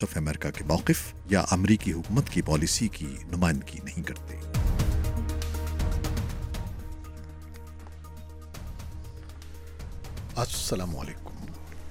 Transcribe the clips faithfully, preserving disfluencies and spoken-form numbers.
Of America کے موقف یا امریکی حکومت کی پالیسی کی نمائندگی نہیں کرتے۔ السلام علیکم۔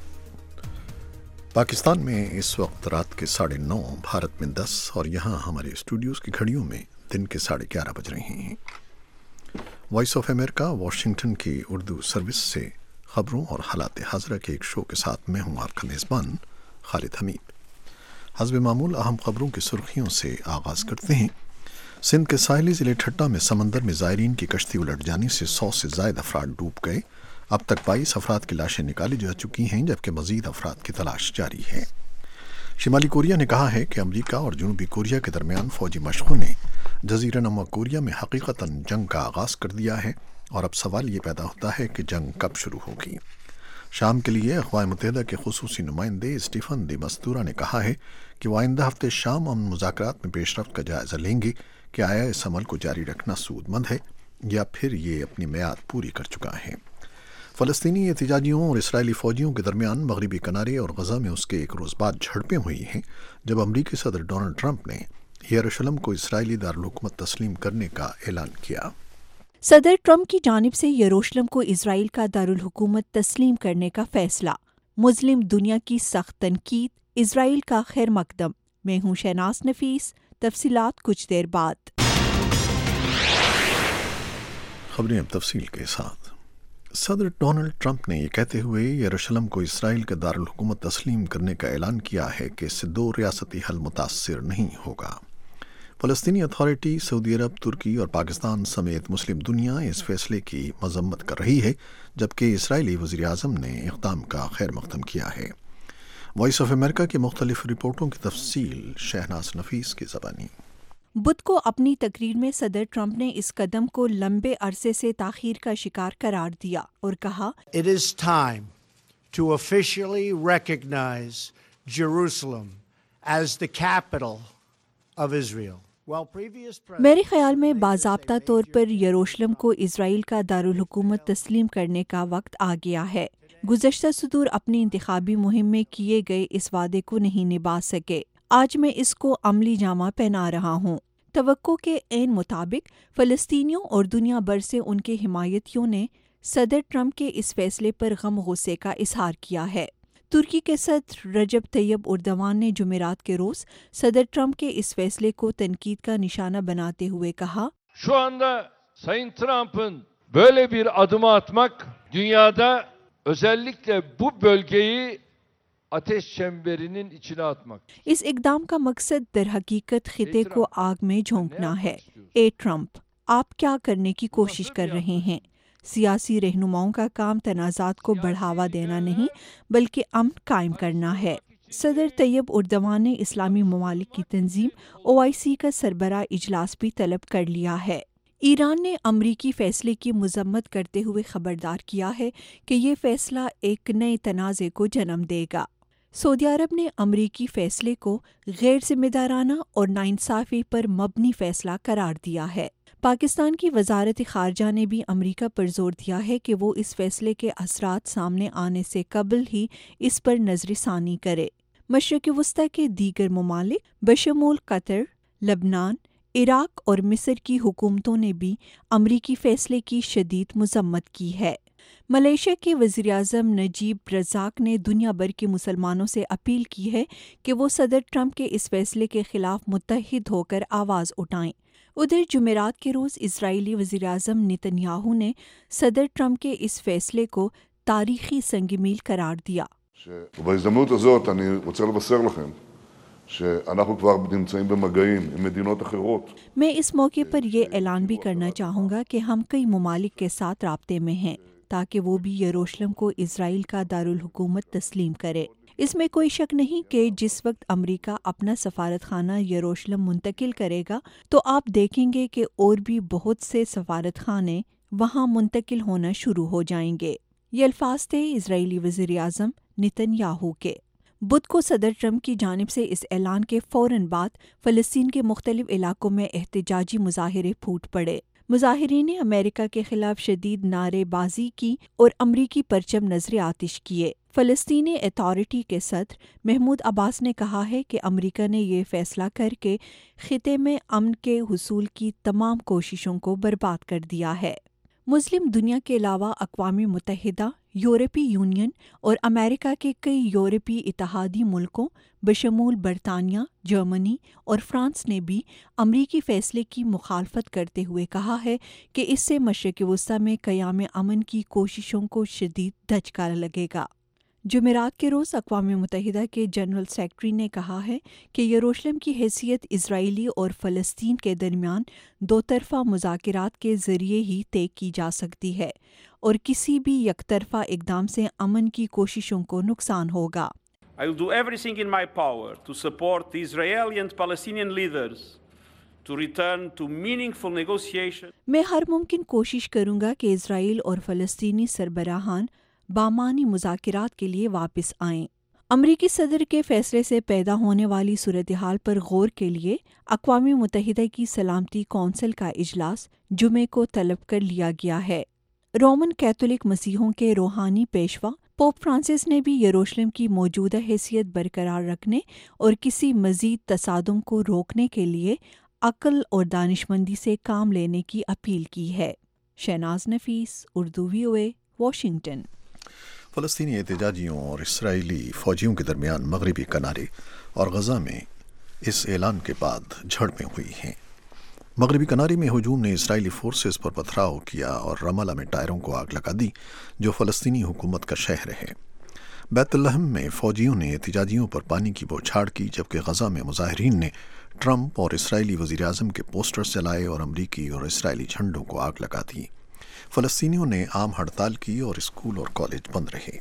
پاکستان میں اس وقت رات کے ساڑھے نو، بھارت میں دس اور یہاں ہمارے اسٹوڈیوز کی گھڑیوں میں دن کے ساڑھے گیارہ بج رہے ہیں۔ وائس آف امریکہ واشنگٹن کی اردو سروس سے خبروں اور حالات حاضرہ کے ایک شو کے ساتھ میں ہوں آپ کا میزبان خالد حمید۔ حسب معمول اہم خبروں کی سرخیوں سے آغاز کرتے ہیں۔ سندھ کے ساحلی ضلع ٹھٹہ میں سمندر میں زائرین کی کشتی الٹ جانے سے سو سے زائد افراد ڈوب گئے۔ اب تک بائیس افراد کی لاشیں نکالی جا چکی ہیں، جبکہ مزید افراد کی تلاش جاری ہے۔ شمالی کوریا نے کہا ہے کہ امریکہ اور جنوبی کوریا کے درمیان فوجی مشقوں نے جزیرہ نما کوریا میں حقیقتاً جنگ کا آغاز کر دیا ہے، اور اب سوال یہ پیدا ہوتا ہے کہ جنگ کب شروع ہوگی۔ شام کے لیے اقوام متحدہ کے خصوصی نمائندے اسٹیفن دی مستورا نے کہا ہے کہ وہ آئندہ ہفتے شام امن مذاکرات میں پیش رفت کا جائزہ لیں گے کہ آیا اس عمل کو جاری رکھنا سود مند ہے یا پھر یہ اپنی میعاد پوری کر چکا ہے۔ فلسطینی احتجاجیوں اور اسرائیلی فوجیوں کے درمیان مغربی کنارے اور غزہ میں اس کے ایک روز بعد جھڑپیں ہوئی ہیں، جب امریکی صدر ڈونلڈ ٹرمپ نے یروشلم کو اسرائیلی دارالحکومت تسلیم کرنے کا اعلان کیا۔ صدر ٹرمپ کی جانب سے یروشلم کو اسرائیل کا دارالحکومت تسلیم کرنے کا فیصلہ، مسلم دنیا کی سخت تنقید، اسرائیل کا خیر مقدم۔ میں ہوں شہناز نفیس، تفصیلات کچھ دیر بعد۔ خبریں اب تفصیل کے ساتھ۔ صدر ڈونلڈ ٹرمپ نے یہ کہتے ہوئے یروشلم کو اسرائیل کا دارالحکومت تسلیم کرنے کا اعلان کیا ہے کہ اس سے دو ریاستی حل متاثر نہیں ہوگا۔ فلسطینی اتھارٹی، سعودی عرب، ترکی اور پاکستان سمیت مسلم دنیا اس فیصلے کی مذمت کر رہی ہے، جبکہ اسرائیلی وزیر اعظم نے اقدام کا خیر مقدم کیا ہے۔ وائس آف امریکہ کی مختلف رپورٹوں کی تفصیل شہناز نفیس کی زبانی۔ بدھ کو اپنی تقریر میں صدر ٹرمپ نے اس قدم کو لمبے عرصے سے تاخیر کا شکار قرار دیا اور کہا، It is time to officially recognize Jerusalem as the capital of Israel. میرے خیال میں باضابطہ طور پر یروشلم کو اسرائیل کا دارالحکومت تسلیم کرنے کا وقت آ گیا ہے۔ گزشتہ صدور اپنی انتخابی مہم میں کیے گئے اس وعدے کو نہیں نبھا سکے۔ آج میں اس کو عملی جامہ پہنا رہا ہوں۔ توقع کے عین مطابق فلسطینیوں اور دنیا بھر سے ان کے حمایتیوں نے صدر ٹرمپ کے اس فیصلے پر غم غصے کا اظہار کیا ہے۔ ترکی کے صدر رجب طیب اردوان نے جمعرات کے روز صدر ٹرمپ کے اس فیصلے کو تنقید کا نشانہ بناتے ہوئے کہا، Şu anda Sayın Trump'ın böyle bir adımı atmak dünyada özellikle bu bölgeyi ateş çemberinin içine atmak. اس اقدام کا مقصد در حقیقت خطے کو آگ میں جھونکنا ہے۔ اے ٹرمپ، آپ کیا کرنے کی کوشش کر رہے ہیں؟ سیاسی رہنماؤں کا کام تنازعات کو بڑھاوا دینا نہیں بلکہ امن قائم کرنا ہے۔ صدر طیب اردوان نے اسلامی ممالک کی تنظیم او آئی سی کا سربراہ اجلاس بھی طلب کر لیا ہے۔ ایران نے امریکی فیصلے کی مذمت کرتے ہوئے خبردار کیا ہے کہ یہ فیصلہ ایک نئے تنازع کو جنم دے گا۔ سعودی عرب نے امریکی فیصلے کو غیر ذمہ دارانہ اور ناانصافی پر مبنی فیصلہ قرار دیا ہے۔ پاکستان کی وزارت خارجہ نے بھی امریکہ پر زور دیا ہے کہ وہ اس فیصلے کے اثرات سامنے آنے سے قبل ہی اس پر نظر ثانی کرے۔ مشرق وسطیٰ کے دیگر ممالک بشمول قطر، لبنان، عراق اور مصر کی حکومتوں نے بھی امریکی فیصلے کی شدید مذمت کی ہے۔ ملائیشیا کے وزیر اعظم نجیب رزاق نے دنیا بھر کے مسلمانوں سے اپیل کی ہے کہ وہ صدر ٹرمپ کے اس فیصلے کے خلاف متحد ہو کر آواز اٹھائیں۔ ادھر جمعرات کے روز اسرائیلی وزیر اعظم نیتن یاہو نے صدر ٹرمپ کے اس فیصلے کو تاریخی سنگ میل قرار دیا۔ ובהזדמנות הזאת אני רוצה לבשר לכם שאנחנו כבר נמצאים במגעים עם מדינות אחרות. میں اس موقع پر یہ اعلان بھی کرنا چاہوں گا کہ ہم کئی ممالک کے ساتھ رابطے میں ہیں تاکہ وہ بھی یروشلم کو اسرائیل کا دارالحکومت تسلیم کرے۔ اس میں کوئی شک نہیں کہ جس وقت امریکہ اپنا سفارت خانہ یروشلم منتقل کرے گا تو آپ دیکھیں گے کہ اور بھی بہت سے سفارت خانے وہاں منتقل ہونا شروع ہو جائیں گے۔ یہ الفاظ تھے اسرائیلی وزیر اعظم نیتن یاہو کے۔ بدھ کو صدر ٹرمپ کی جانب سے اس اعلان کے فوراً بعد فلسطین کے مختلف علاقوں میں احتجاجی مظاہرے پھوٹ پڑے۔ مظاہرین نے امریکہ کے خلاف شدید نعرے بازی کی اور امریکی پرچم نذر آتش کیے۔ فلسطینی اتھارٹی کے صدر محمود عباس نے کہا ہے کہ امریکہ نے یہ فیصلہ کر کے خطے میں امن کے حصول کی تمام کوششوں کو برباد کر دیا ہے۔ مسلم دنیا کے علاوہ اقوام متحدہ، یورپی یونین اور امریکہ کے کئی یورپی اتحادی ملکوں بشمول برطانیہ، جرمنی اور فرانس نے بھی امریکی فیصلے کی مخالفت کرتے ہوئے کہا ہے کہ اس سے مشرق وسطی میں قیام امن کی کوششوں کو شدید دھچکا لگے گا۔ جمعرات کے روز اقوام متحدہ کے جنرل سیکرٹری نے کہا ہے کہ یروشلم کی حیثیت اسرائیلی اور فلسطین کے درمیان دو طرفہ مذاکرات کے ذریعے ہی طے کی جا سکتی ہے اور کسی بھی یک طرفہ اقدام سے امن کی کوششوں کو نقصان ہوگا۔ I will do everything in my power to support the Israeli and Palestinian leaders to return to meaningful negotiation. میں ہر ممکن کوشش کروں گا کہ اسرائیل اور فلسطینی سربراہان بامعنی مذاکرات کے لیے واپس آئیں۔ امریکی صدر کے فیصلے سے پیدا ہونے والی صورتحال پر غور کے لیے اقوام متحدہ کی سلامتی کونسل کا اجلاس جمعے کو طلب کر لیا گیا ہے۔ رومن کیتھولک مسیحوں کے روحانی پیشوا پوپ فرانسس نے بھی یروشلم کی موجودہ حیثیت برقرار رکھنے اور کسی مزید تصادم کو روکنے کے لیے عقل اور دانشمندی سے کام لینے کی اپیل کی ہے۔ Shahnaz Nafees, Urdu V O A, Washington. فلسطینی احتجاجیوں اور اسرائیلی فوجیوں کے درمیان مغربی کنارے اور غزہ میں اس اعلان کے بعد جھڑپیں ہوئی ہیں۔ مغربی کنارے میں ہجوم نے اسرائیلی فورسز پر پتھراؤ کیا اور رمالہ میں ٹائروں کو آگ لگا دی، جو فلسطینی حکومت کا شہر ہے۔ بیت لحم میں فوجیوں نے احتجاجیوں پر پانی کی بوچھاڑ کی، جبکہ غزہ میں مظاہرین نے ٹرمپ اور اسرائیلی وزیر اعظم کے پوسٹرز جلائے اور امریکی اور اسرائیلی جھنڈوں کو آگ لگا دی۔ فلسطینیوں نے عام ہڑتال کی اور اسکول اور کالج بند رہے۔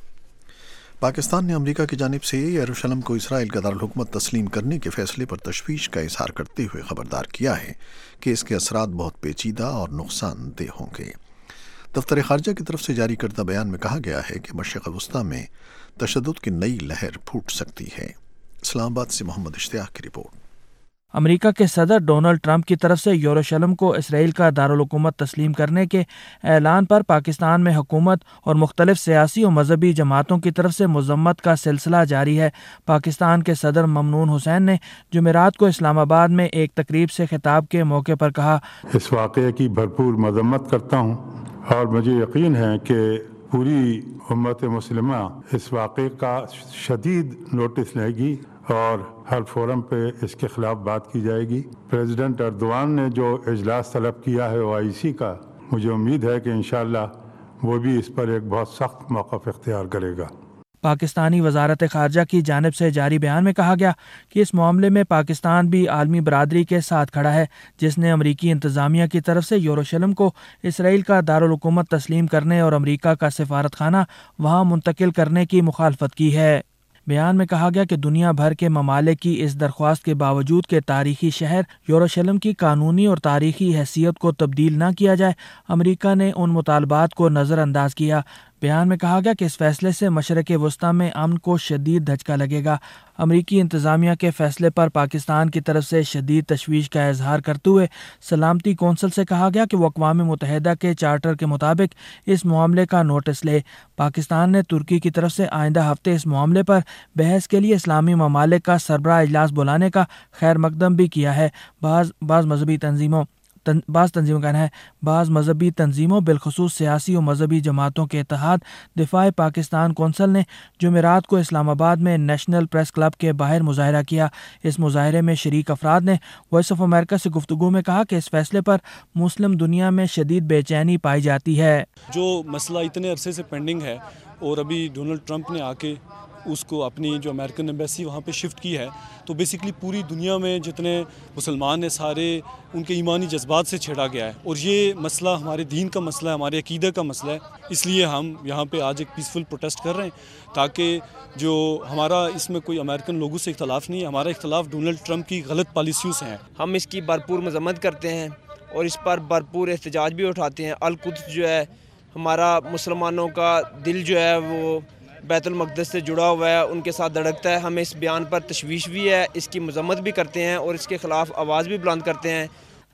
پاکستان نے امریکہ کی جانب سے یروشلم کو اسرائیل کا دارالحکومت تسلیم کرنے کے فیصلے پر تشویش کا اظہار کرتے ہوئے خبردار کیا ہے کہ اس کے اثرات بہت پیچیدہ اور نقصان دہ ہوں گے۔ دفتر خارجہ کی طرف سے جاری کردہ بیان میں کہا گیا ہے کہ مشرق وسطی میں تشدد کی نئی لہر پھوٹ سکتی ہے۔ اسلام آباد سے محمد اشتیاق کی رپورٹ۔ امریکہ کے صدر ڈونلڈ ٹرمپ کی طرف سے یروشلم کو اسرائیل کا دارالحکومت تسلیم کرنے کے اعلان پر پاکستان میں حکومت اور مختلف سیاسی و مذہبی جماعتوں کی طرف سے مذمت کا سلسلہ جاری ہے۔ پاکستان کے صدر ممنون حسین نے جمعرات کو اسلام آباد میں ایک تقریب سے خطاب کے موقع پر کہا، اس واقعے کی بھرپور مذمت کرتا ہوں اور مجھے یقین ہے کہ پوری امت مسلمہ اس واقعے کا شدید نوٹس لے گی اور ہر فورم پہ اس کے خلاف بات کی جائے گی۔ پریزیڈنٹ اردوان نے جو اجلاس طلب کیا ہے او آئی سی کا، مجھے امید ہے کہ انشاءاللہ وہ بھی اس پر ایک بہت سخت موقف اختیار کرے گا۔ پاکستانی وزارت خارجہ کی جانب سے جاری بیان میں کہا گیا کہ اس معاملے میں پاکستان بھی عالمی برادری کے ساتھ کھڑا ہے، جس نے امریکی انتظامیہ کی طرف سے یروشلم کو اسرائیل کا دارالحکومت تسلیم کرنے اور امریکہ کا سفارت خانہ وہاں منتقل کرنے کی مخالفت کی ہے۔ بیان میں کہا گیا کہ دنیا بھر کے ممالک کی اس درخواست کے باوجود کہ تاریخی شہر یروشلم کی قانونی اور تاریخی حیثیت کو تبدیل نہ کیا جائے، امریکہ نے ان مطالبات کو نظر انداز کیا۔ بیان میں کہا گیا کہ اس فیصلے سے مشرق وسطی میں امن کو شدید دھچکا لگے گا۔ امریکی انتظامیہ کے فیصلے پر پاکستان کی طرف سے شدید تشویش کا اظہار کرتے ہوئے سلامتی کونسل سے کہا گیا کہ وہ اقوام متحدہ کے چارٹر کے مطابق اس معاملے کا نوٹس لے۔ پاکستان نے ترکی کی طرف سے آئندہ ہفتے اس معاملے پر بحث کے لیے اسلامی ممالک کا سربراہ اجلاس بلانے کا خیر مقدم بھی کیا ہے۔ بعض بعض مذہبی تنظیموں تن بعض تنظیموں کا کہنا ہے بعض مذہبی تنظیموں بالخصوص سیاسی و مذہبی جماعتوں کے اتحاد دفاع پاکستان کونسل نے جمعرات کو اسلام آباد میں نیشنل پریس کلب کے باہر مظاہرہ کیا۔ اس مظاہرے میں شریک افراد نے وائس آف امریکہ سے گفتگو میں کہا کہ اس فیصلے پر مسلم دنیا میں شدید بے چینی پائی جاتی ہے۔ جو مسئلہ اتنے عرصے سے پینڈنگ ہے اور ابھی ڈونلڈ ٹرمپ نے آ کے اس کو اپنی جو امریکن ایمبیسی وہاں پہ شفٹ کی ہے، تو بیسیکلی پوری دنیا میں جتنے مسلمان ہیں سارے ان کے ایمانی جذبات سے چھیڑا گیا ہے، اور یہ مسئلہ ہمارے دین کا مسئلہ ہے، ہمارے عقیدہ کا مسئلہ ہے۔ اس لیے ہم یہاں پہ آج ایک پیسفل پروٹیسٹ کر رہے ہیں، تاکہ جو ہمارا اس میں کوئی امریکن لوگوں سے اختلاف نہیں ہے، ہمارا اختلاف ڈونلڈ ٹرمپ کی غلط پالیسیوں سے ہے۔ ہم اس کی بھرپور مذمت کرتے ہیں اور اس پر بھرپور احتجاج بھی اٹھاتے ہیں۔ القدس جو ہے ہمارا مسلمانوں کا دل جو ہے وہ بیت المقدس سے جڑا ہوا ہے، ان کے ساتھ دھڑکتا ہے۔ ہم اس بیان پر تشویش بھی ہے، اس کی مذمت بھی کرتے ہیں اور اس کے خلاف آواز بھی بلند کرتے ہیں۔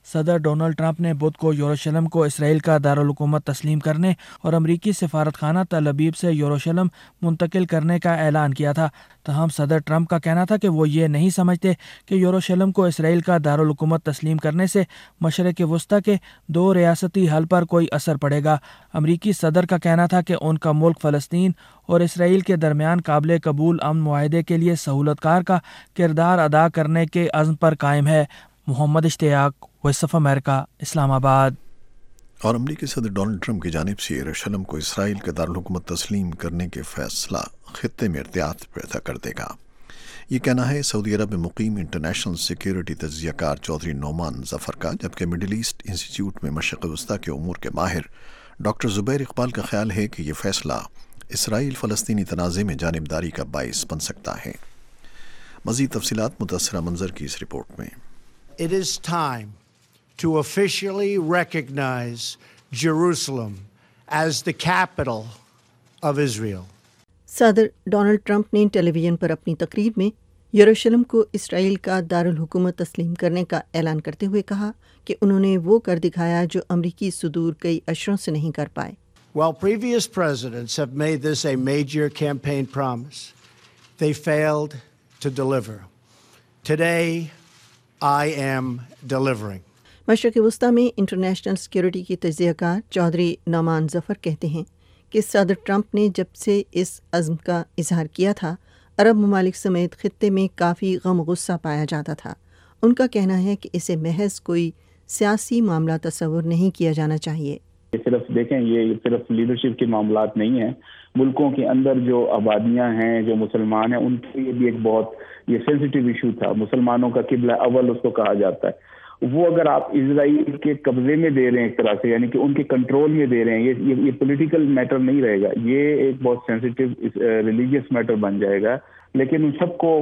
صدر ڈونلڈ ٹرمپ نے بدھ کو یروشلم کو اسرائیل کا دارالحکومت تسلیم کرنے اور امریکی سفارت خانہ تل ابیب سے یروشلم منتقل کرنے کا اعلان کیا تھا. تاہم صدر ٹرمپ کا کہنا تھا کہ وہ یہ نہیں سمجھتے کہ یروشلم کو اسرائیل کا دارالحکومت تسلیم کرنے سے مشرق وسطی کے دو ریاستی حل پر کوئی اثر پڑے گا. امریکی صدر کا کہنا تھا کہ ان کا ملک فلسطین اور اسرائیل کے درمیان قابل قبول امن معاہدے کے لیے سہولت کار کا کردار ادا کرنے کے عزم پر قائم ہے. محمد اشتیاق، وائس آف امریکہ، اسلام آباد. اور امریکی صدر ڈونلڈ ٹرمپ کی جانب سے یروشلم کو اسرائیل کا دارالحکومت تسلیم کرنے کے فیصلہ خطے میں ارتیاط پیدا کر دے گا. یہ کہنا ہے سعودی عرب میں مقیم انٹرنیشنل سیکیورٹی تجزیہ کار چودھری نعمان ظفر کا، جبکہ مڈل ایسٹ انسٹیٹیوٹ میں مشرق وسطیٰ کے امور کے ماہر ڈاکٹر زبیر اقبال کا خیال ہے کہ یہ فیصلہ اسرائیل فلسطینی تنازع میں جانبداری کا باعث بن سکتا ہے. مزید تفصیلات متاثرہ منظر کی اس رپورٹ میں. It is time to officially recognize Jerusalem as the capital of Israel. صدر ڈونلڈ ٹرمپ نے ٹیلی ویژن پر اپنی تقریر میں یروشلم کو اسرائیل کا دارالحکومت تسلیم کرنے کا اعلان کرتے ہوئے کہا کہ انہوں نے وہ کر دکھایا جو امریکی صدور کئی عشروں سے نہیں کر پائے. While previous presidents have made this a major campaign promise, they failed to deliver. Today, I am delivering. مشرق وسطیٰ میں انٹرنیشنل سیکیورٹی کی تجزیہ کار چودھری نعمان ظفر کہتے ہیں کہ صدر ٹرمپ نے جب سے اس عزم کا اظہار کیا تھا، عرب ممالک سمیت خطے میں کافی غم غصہ پایا جاتا تھا. ان کا کہنا ہے کہ اسے محض کوئی سیاسی معاملہ تصور نہیں کیا جانا چاہیے. صرف دیکھیں یہ صرف لیڈرشپ کے معاملات نہیں ہیں، ملکوں کے اندر جو آبادیاں ہیں، جو مسلمان ہیں، ان کے لیے بھی ایک بہت یہ سینسیٹیو ایشو تھا. مسلمانوں کا قبلہ اول اس کو کہا جاتا ہے. وہ اگر آپ اسرائیل کے قبضے میں دے رہے ہیں ایک طرح سے، یعنی کہ ان کے کنٹرول میں دے رہے ہیں، یہ یہ پولیٹیکل میٹر نہیں رہے گا، یہ ایک بہت سینسیٹیو ریلیجیس میٹر بن جائے گا. لیکن ان سب کو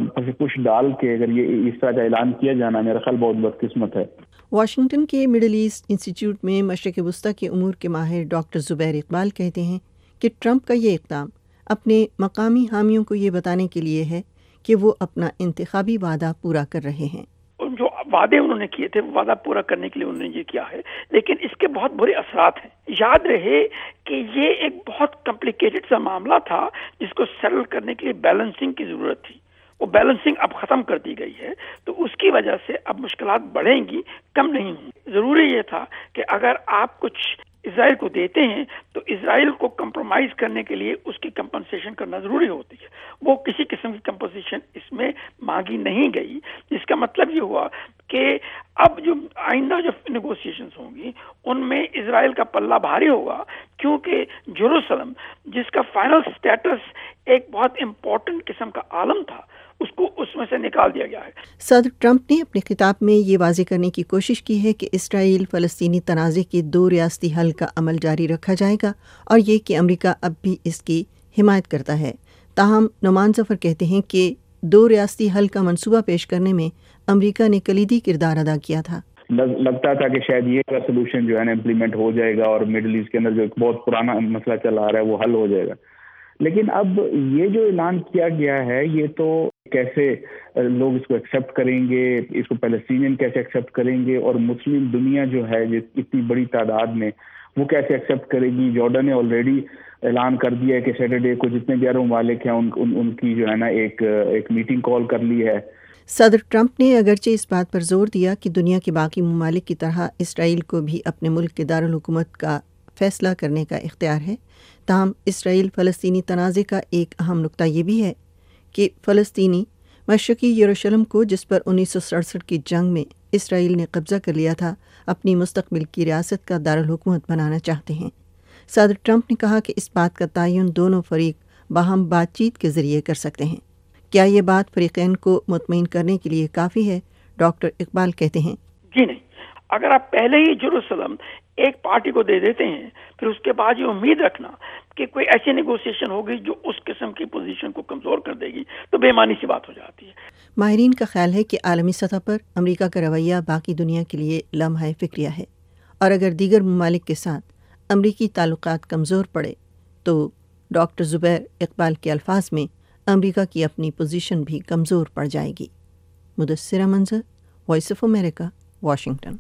کچھ ڈال کے اگر یہ اس طرح کا اعلان کیا جانا میرا خیال بہت بدقسمت ہے. واشنگٹن کے مڈل ایسٹ انسٹیٹیوٹ میں مشرق وسطیٰ کے امور کے ماہر ڈاکٹر زبیر اقبال کہتے ہیں کہ ٹرمپ کا یہ اقدام اپنے مقامی حامیوں کو یہ بتانے کے لیے ہے کہ وہ اپنا انتخابی وعدہ پورا کر رہے ہیں. جو وعدے انہوں نے کیے تھے وہ وعدہ پورا کرنے کے لیے انہوں نے یہ کیا ہے، لیکن اس کے بہت برے اثرات ہیں. یاد رہے کہ یہ ایک بہت کمپلیکیٹڈ سا معاملہ تھا جس کو سیٹل کرنے کے لیے بیلنسنگ کی ضرورت تھی. وہ بیلنسنگ اب ختم کر دی گئی ہے، تو اس کی وجہ سے اب مشکلات بڑھیں گی، کم نہیں ہوں. ضروری یہ تھا کہ اگر آپ کچھ اسرائیل کو دیتے ہیں تو اسرائیل کو کمپرومائز کرنے کے لیے اس کی کمپنسیشن کرنا ضروری ہوتی ہے. وہ کسی قسم کی کمپنسیشن اس میں مانگی نہیں گئی، جس کا مطلب یہ ہوا کہ اب جو آئندہ جو نیگوسیشنز ہوں گی ان میں اسرائیل کا پلہ بھاری ہوگا، کیونکہ جیروسلم جس کا فائنل سٹیٹس ایک بہت امپورٹنٹ قسم کا عالم تھا، اس کو اس میں سے نکال دیا گیا ہے. صدر ٹرمپ نے اپنے خطاب میں یہ واضح کرنے کی کوشش کی ہے کہ اسرائیل فلسطینی تنازع کے دو ریاستی حل کا عمل جاری رکھا جائے گا، اور یہ کہ امریکہ اب بھی اس کی حمایت کرتا ہے. تاہم نعمان ظفر کہتے ہیں کہ دو ریاستی حل کا منصوبہ پیش کرنے میں امریکہ نے کلیدی کردار ادا کیا تھا. لگتا تھا کہ شاید یہ سولوشن جو ہے نا امپلیمنٹ ہو جائے گا اور مڈل ایسٹ کے اندر جو ایک بہت پرانا مسئلہ چلا آ رہا ہے وہ حل ہو جائے گا. لیکن اب یہ جو اعلان کیا گیا ہے یہ تو کیسے لوگ اس کو ایکسیپٹ کریں گے، اس کو پیلسٹینین کیسے ایکسیپٹ کریں گے، اور مسلم دنیا جو ہے اتنی بڑی تعداد میں وہ کیسے ایکسیپٹ کرے گی. جارڈن نے آلریڈی اعلان کر دیا ہے کہ سیٹرڈے کو جتنے بھی عرب ممالک ہیں ان, ان, ان کی جو ہے نا ایک ایک میٹنگ کال کر لی ہے. صدر ٹرمپ نے اگرچہ اس بات پر زور دیا کہ دنیا کے باقی ممالک کی طرح اسرائیل کو بھی اپنے ملک کے دارالحکومت کا فیصلہ کرنے کا اختیار ہے، تاہم اسرائیل فلسطینی تنازع کا ایک اہم نقطہ یہ بھی ہے کہ فلسطینی مشرقی یروشلم کو، جس پر انیس سو سڑسٹھ کی جنگ میں اسرائیل نے قبضہ کر لیا تھا، اپنی مستقبل کی ریاست کا دارالحکومت بنانا چاہتے ہیں. صدر ٹرمپ نے کہا کہ اس بات کا تعین دونوں فریق باہم بات چیت کے ذریعے کر سکتے ہیں. کیا یہ بات فریقین کو مطمئن کرنے کے لیے کافی ہے؟ ڈاکٹر اقبال کہتے ہیں جی نہیں. اگر آپ پہلے ہی جیروسلم ایک پارٹی کو دے دیتے ہیں، پھر اس کے بعد یہ امید رکھنا کہ کوئی ایسی نیگوسیشن ہوگی جو اس قسم کی پوزیشن کو کمزور کر دے گی، تو بے معنی سی بات ہو جاتی ہے. ماہرین کا خیال ہے کہ عالمی سطح پر امریکہ کا رویہ باقی دنیا کے لیے لمحہ فکریہ ہے، اور اگر دیگر ممالک کے ساتھ امریکی تعلقات کمزور پڑے تو ڈاکٹر زبیر اقبال کے الفاظ میں امریکہ کی اپنی پوزیشن بھی کمزور پڑ جائے گی. Mudassira Manzar, Voice of America, Washington.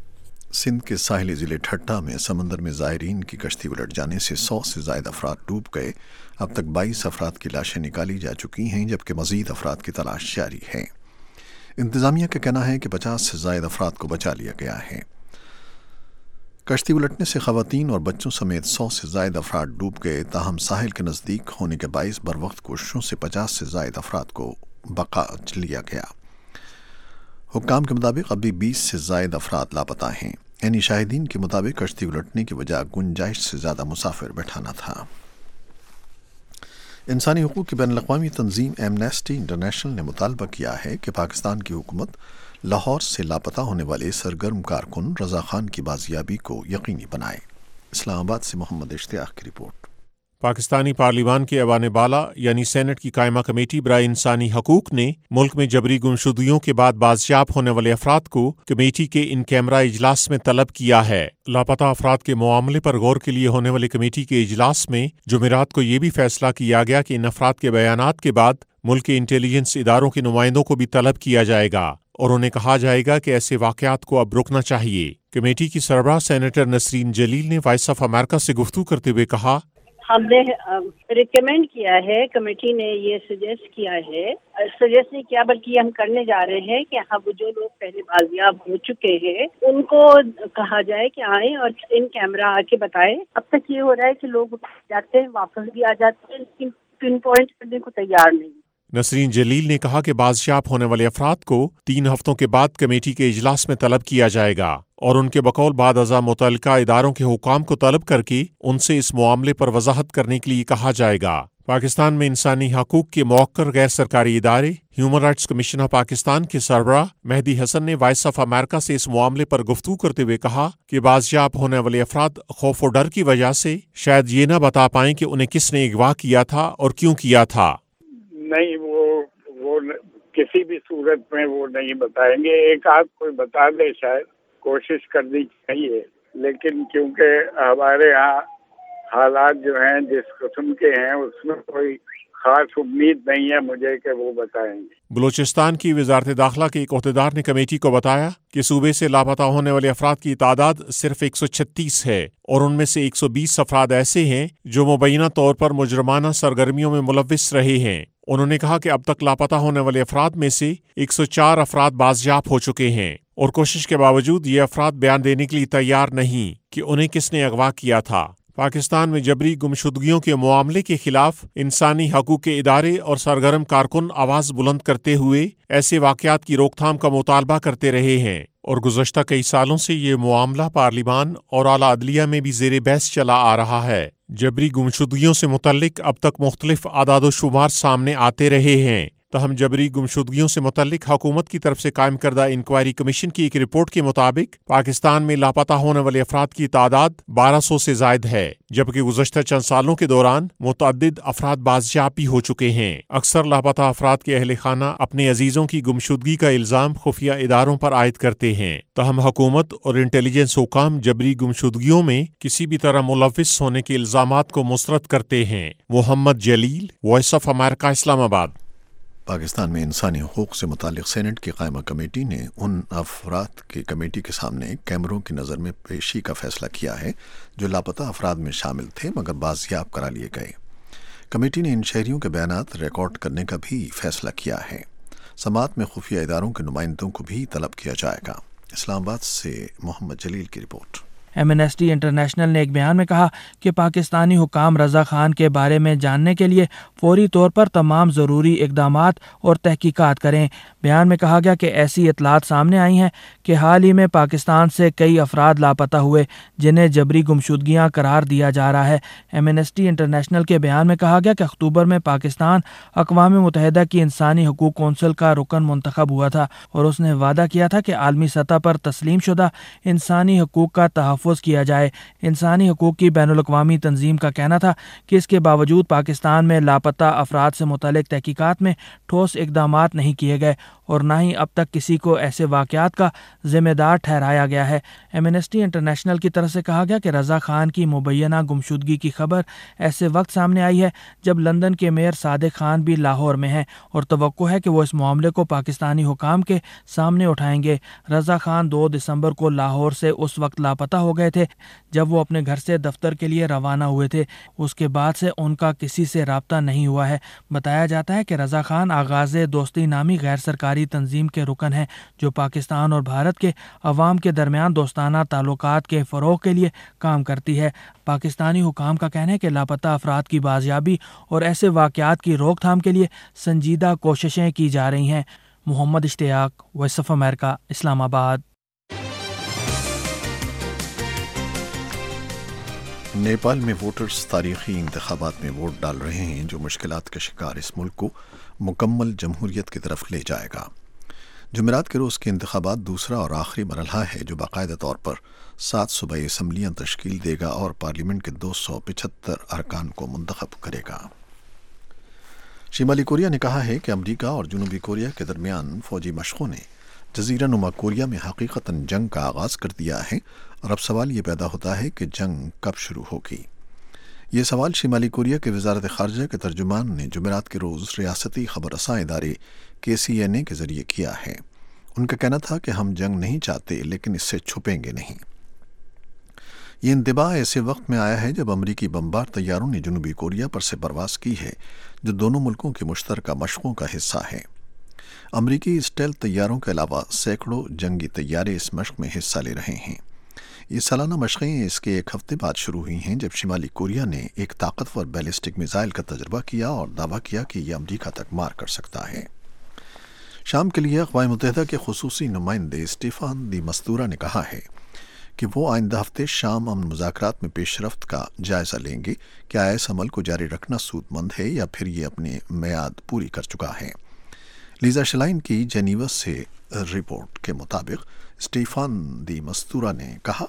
Sindh کے ساحلی ضلع ٹھٹہ میں سمندر میں زائرین کی کشتی الٹ جانے سے سو سے زائد افراد ڈوب گئے۔ اب تک بائیس افراد کی لاشیں نکالی جا چکی ہیں، جبکہ مزید افراد کی تلاش جاری ہے۔ انتظامیہ کا کہنا ہے کہ پچاس سے زائد افراد کو بچا لیا گیا ہے۔ کشتی الٹنے سے خواتین اور بچوں سمیت سو سے زائد افراد ڈوب گئے، تاہم ساحل کے نزدیک ہونے کے باعث بروقت کوششوں سے پچاس سے زائد افراد کو بقا لیا گیا۔ حکام کے مطابق ابھی بیس سے زائد افراد لاپتہ ہیں، یعنی شاہدین کے مطابق کشتی الٹنے کی وجہ گنجائش سے زیادہ مسافر بٹھانا تھا۔ انسانی حقوق کی بین الاقوامی تنظیم ایمنسٹی انٹرنیشنل نے مطالبہ کیا ہے کہ پاکستان کی حکومت لاہور سے لاپتہ ہونے والے سرگرم کارکن رضا خان کی بازیابی کو یقینی بنائے۔ اسلام آباد سے محمد اشتیاق کی رپورٹ۔ پاکستانی پارلیمان کے ایوان بالا یعنی سینٹ کی قائمہ کمیٹی برائے انسانی حقوق نے ملک میں جبری گمشدگیوں کے بعد بازیاب ہونے والے افراد کو کمیٹی کے ان کیمرہ اجلاس میں طلب کیا ہے۔ لاپتہ افراد کے معاملے پر غور کے لیے ہونے والے کمیٹی کے اجلاس میں جمعرات کو یہ بھی فیصلہ کیا گیا کہ ان افراد کے بیانات کے بعد ملک کے انٹیلیجنس اداروں کے نمائندوں کو بھی طلب کیا جائے گا اور انہیں کہا جائے گا کہ ایسے واقعات کو اب رکنا چاہیے۔ کمیٹی کی سربراہ سینیٹر نسرین جلیل نے وائس آف امریکہ سے گفتگو کرتے ہوئے کہا، ہم نے ریکمینڈ کیا ہے، کمیٹی نے یہ سجیسٹ کیا ہے، سجیسٹ نہیں کیا بلکہ ہم کرنے جا رہے ہیں کہ ہم جو لوگ پہلے بازیاب ہو چکے ہیں ان کو کہا جائے کہ آئیں اور ان کیمرہ آ کے بتائیں۔ اب تک یہ ہو رہا ہے کہ لوگ جاتے ہیں واپس بھی آ جاتے ہیں، لیکن پن پوائنٹ کرنے کو تیار نہیں۔ نسرین جلیل نے کہا کہ بازیاب ہونے والے افراد کو تین ہفتوں کے بعد کمیٹی کے اجلاس میں طلب کیا جائے گا اور ان کے بقول بعد ازاں متعلقہ اداروں کے حکام کو طلب کر کے ان سے اس معاملے پر وضاحت کرنے کے لیے کہا جائے گا۔ پاکستان میں انسانی حقوق کے موقر غیر سرکاری ادارے Human Rights Commission of Pakistan کے سربراہ مہدی حسن نے وائس آف امریکہ سے اس معاملے پر گفتگو کرتے ہوئے کہا کہ بازیاب ہونے والے افراد خوف و ڈر کی وجہ سے شاید یہ نہ بتا پائیں کہ انہیں کس نے اغوا کیا تھا اور کیوں کیا تھا۔ نہیں، وہ وہ کسی بھی صورت میں وہ نہیں بتائیں گے۔ ایک آدھ کوئی بتا دے شاید، کوشش کرنی چاہیے، لیکن کیونکہ ہمارے ہاں حالات جو ہیں جس قسم کے ہیں اس میں کوئی خاص امید نہیں ہے مجھے کہ وہ بتائیں گے۔ بلوچستان کی وزارت داخلہ کے ایک عہدیدار نے کمیٹی کو بتایا کہ صوبے سے لاپتہ ہونے والے افراد کی تعداد صرف ایک سو چھتیس ہے اور ان میں سے ایک سو بیس افراد ایسے ہیں جو مبینہ طور پر مجرمانہ سرگرمیوں میں ملوث رہے ہیں۔ انہوں نے کہا کہ اب تک لاپتہ ہونے والے افراد میں سے ایک سو چار افراد بازیاب ہو چکے ہیں اور کوشش کے باوجود یہ افراد بیان دینے کے لیے تیار نہیں کہ انہیں کس نے اغوا کیا تھا۔ پاکستان میں جبری گمشدگیوں کے معاملے کے خلاف انسانی حقوق کے ادارے اور سرگرم کارکن آواز بلند کرتے ہوئے ایسے واقعات کی روک تھام کا مطالبہ کرتے رہے ہیں اور گزشتہ کئی سالوں سے یہ معاملہ پارلیمان اور اعلیٰ عدلیہ میں بھی زیر بحث چلا آ رہا ہے۔ جبری گمشدگیوں سے متعلق اب تک مختلف اعداد و شمار سامنے آتے رہے ہیں، تاہم جبری گمشدگیوں سے متعلق حکومت کی طرف سے قائم کردہ انکوائری کمیشن کی ایک رپورٹ کے مطابق پاکستان میں لاپتہ ہونے والے افراد کی تعداد بارہ سو سے زائد ہے، جبکہ گزشتہ چند سالوں کے دوران متعدد افراد بازیاب بھی ہو چکے ہیں۔ اکثر لاپتہ افراد کے اہل خانہ اپنے عزیزوں کی گمشدگی کا الزام خفیہ اداروں پر عائد کرتے ہیں، تاہم حکومت اور انٹیلیجنس حکام جبری گمشدگیوں میں کسی بھی طرح ملوث ہونے کے الزامات کو مسترد کرتے ہیں۔ محمد جلیل، وائس آف امریکہ، اسلام آباد۔ پاکستان میں انسانی حقوق سے متعلق سینٹ کی قائمہ کمیٹی نے ان افراد کی کمیٹی کے سامنے کیمروں کی نظر میں پیشی کا فیصلہ کیا ہے جو لاپتہ افراد میں شامل تھے مگر بازیاب کرا لیے گئے۔ کمیٹی نے ان شہریوں کے بیانات ریکارڈ کرنے کا بھی فیصلہ کیا ہے۔ سماعت میں خفیہ اداروں کے نمائندوں کو بھی طلب کیا جائے گا۔ اسلام آباد سے محمد جلیل کی رپورٹ۔ ایمنسٹی انٹرنیشنل نے ایک بیان میں کہا کہ پاکستانی حکام رضا خان کے بارے میں جاننے کے لیے فوری طور پر تمام ضروری اقدامات اور تحقیقات کریں۔ بیان میں کہا گیا کہ ایسی اطلاعات سامنے آئی ہیں کہ حال ہی میں پاکستان سے کئی افراد لاپتہ ہوئے جنہیں جبری گمشدگیاں قرار دیا جا رہا ہے۔ ایمنسٹی انٹرنیشنل کے بیان میں کہا گیا کہ اکتوبر میں پاکستان اقوام متحدہ کی انسانی حقوق کونسل کا رکن منتخب ہوا تھا اور اس نے وعدہ کیا تھا کہ عالمی سطح پر تسلیم شدہ انسانی حقوق کا تحفظ तहफ़्फ़ुज़ किया जाए। इंसानी हकूक़ की बैनुल-अक़वामी तंजीम का कहना था कि इसके बावजूद पाकिस्तान में लापता अफराद से मुतल्लिक़ तहक़ीक़ात में ठोस इक़दामात नहीं किए गए और न ही अब तक किसी को ऐसे वाक़यात का ज़िम्मेदार ठहराया गया है। एमनेस्टी इंटरनेशनल की तरफ से कहा गया कि रज़ा खान की मुबैना गुमशुदगी की खबर ऐसे वक्त सामने आई है जब लंदन के मेयर सादिक खान भी लाहौर में हैं और तवक्को है कि वो इस मामले को पाकिस्तानी हुकाम के सामने उठाएंगे। रज़ा खान दो दिसंबर को लाहौर से उस वक्त लापता हो गए थे जब वो अपने घर से दफ्तर के लिए रवाना हुए थे। उसके बाद से उनका किसी से राब्ता नहीं हुआ है। बताया जाता है कि रज़ा खान आगाज़ दोस्ती नामी गैर सरकारी तंजीम के रुकन हैं जो पाकिस्तान और भारत के अवाम के दरमियान दोस्ताना ताल्लुकात के फ़रोग़ के लिए काम करती है। पाकिस्तानी हुकाम का कहना है कि लापता अफराद की बाजियाबी और ऐसे वाक़यात की रोकथाम के लिए संजीदा कोशिशें की जा रही हैं। Mohammad Ishtiaq, Voice of America, Islamabad. Nepal में वोटर्स तारीखी इंतखाबात में वोट डाल रहे हैं जो मुश्किलात के शिकार इस मुल्क को मुकम्मल जमहूरियत की तरफ ले जाएगा। जुमेरात के रोज़ के इंतखाबात दूसरा और आखिरी मरहला है जो बाकायदा तौर पर सात सूबाई असम्बलियाँ तश्कील देगा और पार्लियामेंट के दो सौ पचहत्तर अरकान को मुंतखब करेगा। शिमाली कोरिया ने कहा है कि अमरीका और जनूबी कोरिया के दरमियान फ़ौजी मशक़ों ने जज़ीरा नुमा कोरिया में हकीकतन जंग का आगाज़ कर दिया है और अब सवाल ये पैदा होता है कि जंग कब शुरू होगी। ये सवाल शिमाली कोरिया के वज़ारत ख़ारजा के तर्जुमान ने जुमेरात के रोज़ रियासती ख़बर रसां इदारे के सी एन ए के ज़रिए किया है। उनका कहना था कि हम जंग नहीं चाहते लेकिन इससे छुपेंगे नहीं। ये इंतबाह ऐसे वक्त में आया है जब अमरीकी बमबार तैयारों ने जनूबी कोरिया पर से परवाज़ की है जो दोनों मुल्कों की मुश्तरका मशक़ों का हिस्सा है। अमरीकी स्टेल्थ तैयारों के अलावा सैकड़ों जंगी तैयारे इस मशक़ में हिस्सा ले रहे हैं। ये सालाना मशक़ें इसके एक हफ्ते बाद शुरू हुई हैं जब शिमाली कोरिया ने एक ताकतवर बैलिस्टिक मिसाइल का तजर्बा किया और दावा किया कि यह अमरीका तक मार कर सकता है। शाम के लिए अक़वाम मुत्तहिदा के खुसूसी नुमाइंदे स्टीफान दी मस्तूरा ने कहा है कि वो आइंदा हफ्ते शाम अमन मुज़ाकरात में पेशरफ्त का जायज़ा लेंगे। क्या इस अमल को जारी रखना सूदमंद है या फिर ये अपनी मियाद पूरी कर चुका है। लीजा शलाइन की जेनीवा से रिपोर्ट के मुताबिक स्टीफान दी मस्तूरा ने कहा,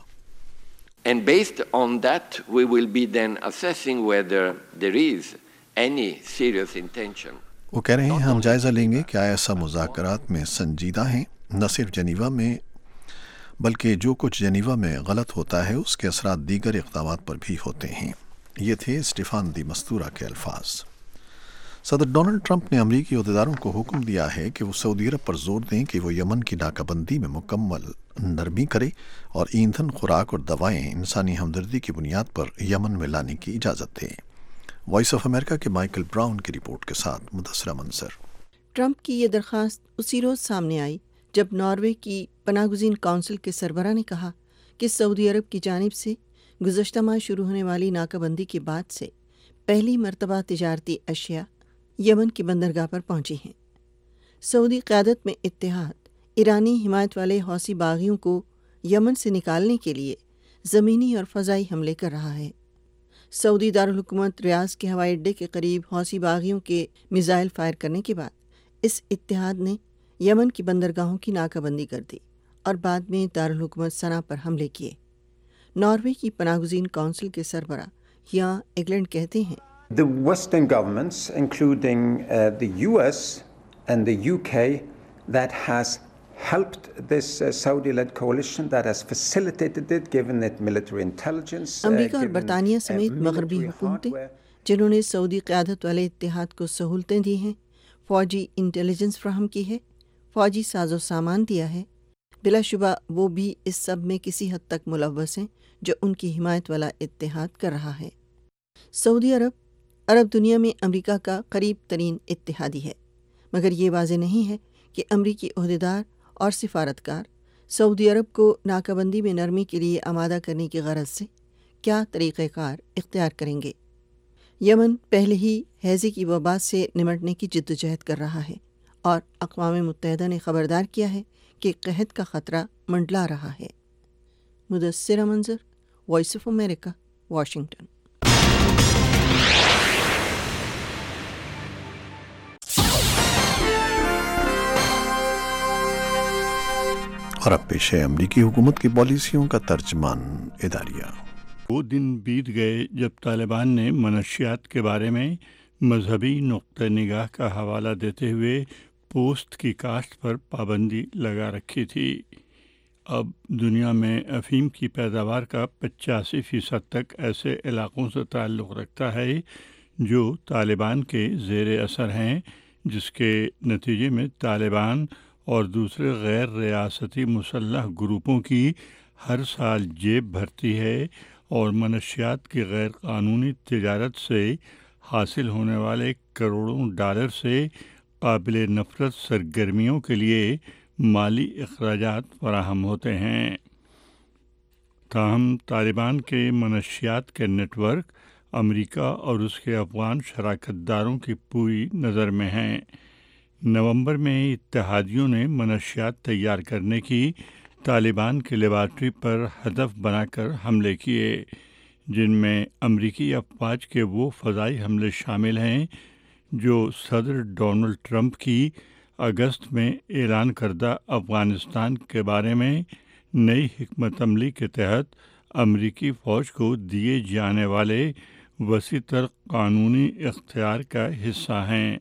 And based on that, we will be then assessing whether there is any serious intention. वो कह रहे हैं हम जायज़ा लेंगे क्या ऐसा मुज़ाकरात में संजीदा हैं, न सिर्फ जेनीवा में बल्कि जो कुछ जेनीवा में गलत होता है उसके असरात दीगर इक़दामात पर भी होते हैं। ये थे स्टीफान दी मस्तूरा के अल्फाज। सदर डोनाल्ड ट्रंप ने अमरीकी अहदेदारों को हुक्म दिया है कि वो सऊदी अरब पर जोर दें कि वो यमन की नाकाबंदी में मुकम्मल नरमी करे और ईंधन, खुराक और दवाएं इंसानी हमदर्दी की बुनियाद पर यमन में लाने की इजाज़त दे। वॉइस ऑफ अमेरिका के माइकल ब्राउन की रिपोर्ट के साथ मुदस्सरा मंसर। ट्रंप की ये दरख्वास्त उसी रोज़ सामने आई जब नॉर्वे की पनागुज़ीन काउंसिल के सरबरा ने कहा कि सऊदी अरब की जानिब से गुज़श्ता माह शुरू होने वाली नाकाबंदी के बाद से पहली मरतबा तिजारती अशिया यमन की बंदरगाह पर पहुंची हैं। सऊदी क़यादत में इत्तेहाद ईरानी हिमायत वाले हौसी बागियों को यमन से निकालने के लिए ज़मीनी और फ़ज़ाई हमले कर रहा है। सऊदी दारुल हुकूमत रियाज़ के हवाई अड्डे के करीब हौसी बागियों के मिसाइल फायर करने के बाद इस इत्तेहाद ने यमन की बंदरगाहों की नाकाबंदी कर दी और बाद में दारुल हुकूमत सना पर हमले किए। नॉर्वे की पनागुज़ीन काउंसिल के सरबरा यहाँ इंग्लैंड कहते हैं, The Western governments, including uh, the U S and the U K, that has helped this uh, Saudi-led coalition, that has facilitated it, given it military intelligence. America और बरतानिया समेत मगरबी हुकूमतें जिन्होंने सऊदी क़यादत वाले इत्तेहाद को सहूलतें दी हैं, फ़ौजी इंटेलिजेंस फ्राहम की है, फ़ौजी साजो सामान दिया है, बिलाशुबा वो भी इस सब में किसी हद तक मुलव्वस हैं जो उनकी हिमायत वाला इत्तेहाद कर रहा है। सऊदी अरब अरब दुनिया में अमेरिका का करीब तरीन इत्तेहादी है, मगर ये वाज़ेह नहीं है कि अमरीकी अहदेदार और सिफारतकार सऊदी अरब को नाकाबंदी में नरमी के लिए आमादा करने की गरज से क्या तरीक़ेकार इख्तियार करेंगे। यमन पहले ही हैज़े की वबा से निमटने की जिद्दोजहद कर रहा है और अक़वाम मुत्तहिदा ने ख़बरदार किया है कि कहत का ख़तरा मंडला रहा है। मुदस्सिरा मंजर, वॉइस ऑफ अमेरिका, वाशिंगटन। اور اب پیش ہے امریکی حکومت کی پالیسیوں کا ترجمان اداریہ۔ وہ دن بیت گئے جب طالبان نے منشیات کے بارے میں مذہبی نقطہ نگاہ کا حوالہ دیتے ہوئے پوست کی کاشت پر پابندی لگا رکھی تھی۔ اب دنیا میں افیم کی پیداوار کا پچاسی فیصد تک ایسے علاقوں سے تعلق رکھتا ہے جو طالبان کے زیر اثر ہیں، جس کے نتیجے میں طالبان اور دوسرے غیر ریاستی مسلح گروپوں کی ہر سال جیب بھرتی ہے اور منشیات کی غیر قانونی تجارت سے حاصل ہونے والے کروڑوں ڈالر سے قابل نفرت سرگرمیوں کے لیے مالی اخراجات فراہم ہوتے ہیں۔ تاہم طالبان کے منشیات کے نیٹ ورک امریکہ اور اس کے افغان شراکت داروں کی پوری نظر میں ہیں۔ نومبر میں اتحادیوں نے منشیات تیار کرنے کی طالبان کی لیبارٹری پر ہدف بنا کر حملے کیے، جن میں امریکی افواج کے وہ فضائی حملے شامل ہیں جو صدر ڈونلڈ ٹرمپ کی اگست میں اعلان کردہ افغانستان کے بارے میں نئی حکمت عملی کے تحت امریکی فوج کو دیے جانے والے وسیع تر قانونی اختیار کا حصہ ہیں۔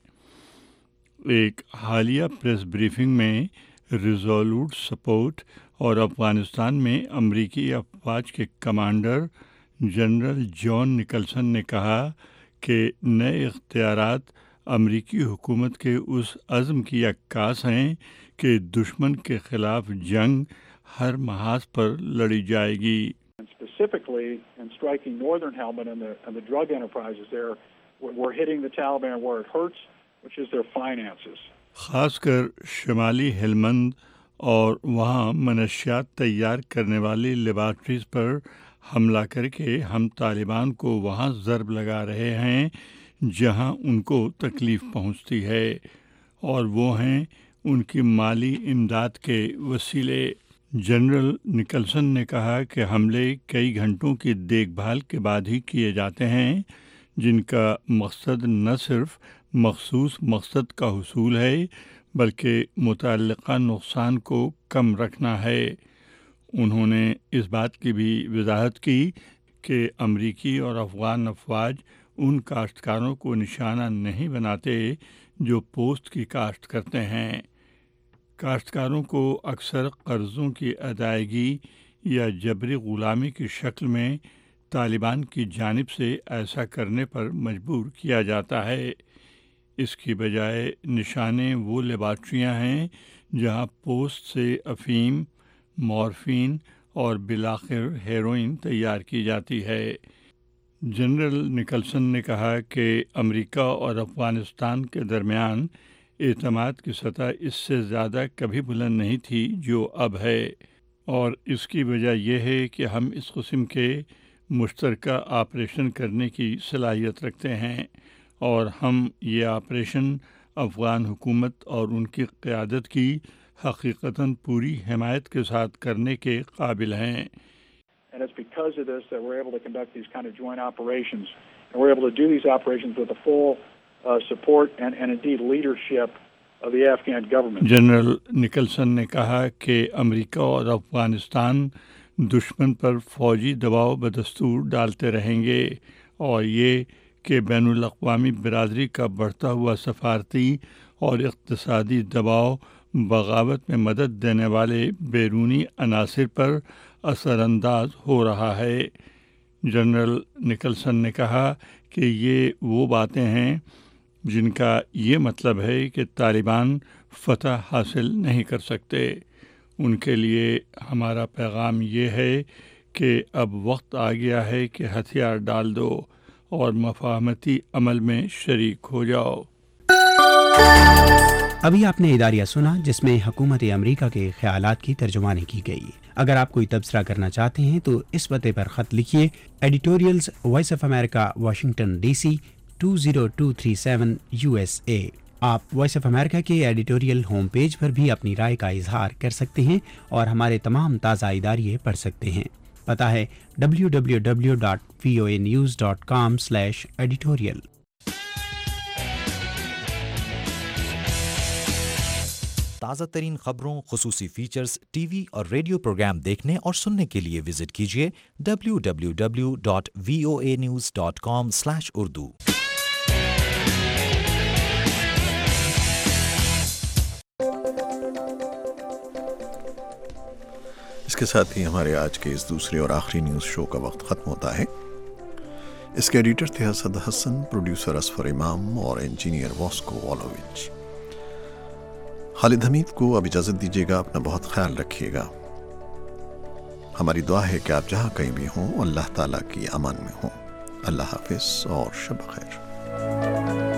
ایک حالیہ پریس بریفنگ میں ریزولوٹ سپورٹ اور افغانستان میں امریکی افواج کے کمانڈر جنرل جان نکلسن نے کہا کہ نئے اختیارات امریکی حکومت کے اس عزم کی عکاس ہیں کہ دشمن کے خلاف جنگ ہر محاذ پر لڑی جائے گی۔ Specifically in striking northern Helmand and the, and the drug enterprises there, we're hitting the Taliban where it hurts, which is their finances. خاص کر شمالی ہیلمند اور وہاں منشیات تیار کرنے والی لیبارٹریز پر حملہ کر کے ہم طالبان کو وہاں ضرب لگا رہے ہیں جہاں ان کو تکلیف پہنچتی ہے، اور وہ ہیں ان کی مالی امداد کے وسیلے۔ جنرل نکلسن نے کہا کہ حملے کئی گھنٹوں کی دیکھ بھال کے بعد ہی کیے جاتے ہیں، جن کا مقصد نہ صرف مخصوص مقصد کا حصول ہے بلکہ متعلقہ نقصان کو کم رکھنا ہے۔ انہوں نے اس بات کی بھی وضاحت کی کہ امریکی اور افغان افواج ان کاشتکاروں کو نشانہ نہیں بناتے جو پوست کی کاشت کرتے ہیں۔ کاشتکاروں کو اکثر قرضوں کی ادائیگی یا جبری غلامی کی شکل میں طالبان کی جانب سے ایسا کرنے پر مجبور کیا جاتا ہے۔ اس کی بجائے نشانے وہ لیبارٹریاں ہیں جہاں پوست سے افیم، مورفین اور بالآخر ہیروئن تیار کی جاتی ہے۔ جنرل نکلسن نے کہا کہ امریکہ اور افغانستان کے درمیان اعتماد کی سطح اس سے زیادہ کبھی بلند نہیں تھی جو اب ہے، اور اس کی وجہ یہ ہے کہ ہم اس قسم کے مشترکہ آپریشن کرنے کی صلاحیت رکھتے ہیں، اور ہم یہ آپریشن افغان حکومت اور ان کی قیادت کی حقیقتاً پوری حمایت کے ساتھ کرنے کے قابل ہیں۔ And it's because of this that we're able to conduct these kind of joint operations, and we're able to do these operations with the full uh, support and, and indeed leadership of the Afghan government. General Nicholson نے کہا کہ امریکہ اور افغانستان دشمن پر فوجی دباؤ بدستور ڈالتے رہیں گے، اور یہ کہ بین الاقوامی برادری کا بڑھتا ہوا سفارتی اور اقتصادی دباؤ بغاوت میں مدد دینے والے بیرونی عناصر پر اثر انداز ہو رہا ہے۔ جنرل نکلسن نے کہا کہ یہ وہ باتیں ہیں جن کا یہ مطلب ہے کہ طالبان فتح حاصل نہیں کر سکتے۔ ان کے لیے ہمارا پیغام یہ ہے کہ اب وقت آ گیا ہے کہ ہتھیار ڈال دو اور مفاہمتی عمل میں شریک ہو جاؤ۔ ابھی آپ نے اداریہ سنا جس میں حکومت امریکہ کے خیالات کی ترجمانی کی گئی۔ اگر آپ کوئی تبصرہ کرنا چاہتے ہیں تو اس پتے پر خط لکھیے، editorials Voice of America, Washington D C two zero two three seven U S A. آپ وائس آف امریکہ کے ایڈیٹوریل ہوم پیج پر بھی اپنی رائے کا اظہار کر سکتے ہیں اور ہمارے تمام تازہ اداریے پڑھ سکتے ہیں۔ پتہ ہے W W W dot V O A news dot com slash editorial. تازہ ترین خبروں، خصوصی فیچرز، ٹی وی اور ریڈیو پروگرام دیکھنے اور سننے کے لیے وزٹ کیجیے W W W dot V O A news dot com slash Urdu. اس کے ساتھ ہی ہمارے آج کے اس دوسرے اور آخری نیوز شو کا وقت ختم ہوتا ہے۔ اس کے ایڈیٹر تھے اسد حسن، پروڈیوسر اصفر امام اور انجینئر واسکو والوچ۔ خالد حمید کو اب اجازت دیجیے گا، اپنا بہت خیال رکھیے گا۔ ہماری دعا ہے کہ آپ جہاں کہیں بھی ہوں اللہ تعالیٰ کی امان میں ہوں۔ اللہ حافظ اور شب خیر۔